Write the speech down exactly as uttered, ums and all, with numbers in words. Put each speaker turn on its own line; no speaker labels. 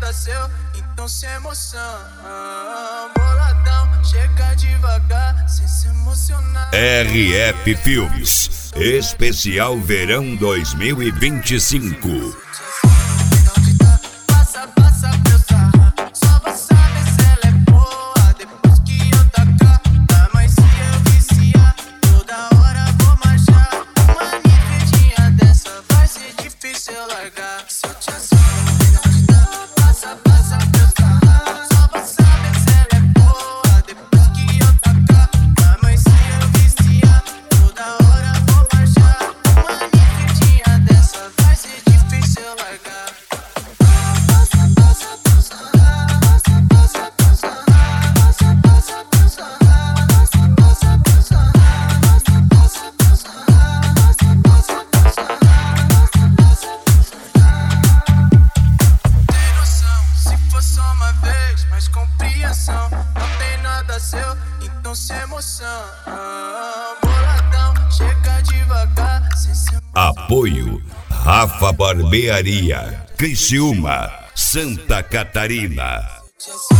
nada seu, então sem emoção. Boladão, chega devagar, sem se emocionar.
R F Filmes, especial verão dois mil e vinte e cinco.
Mas compreensão, não tem nada seu, então sem emoção. Boladão, chega devagar, sem se emocionar.
Apoio Rafa Barbearia, Criciúma, Santa Catarina.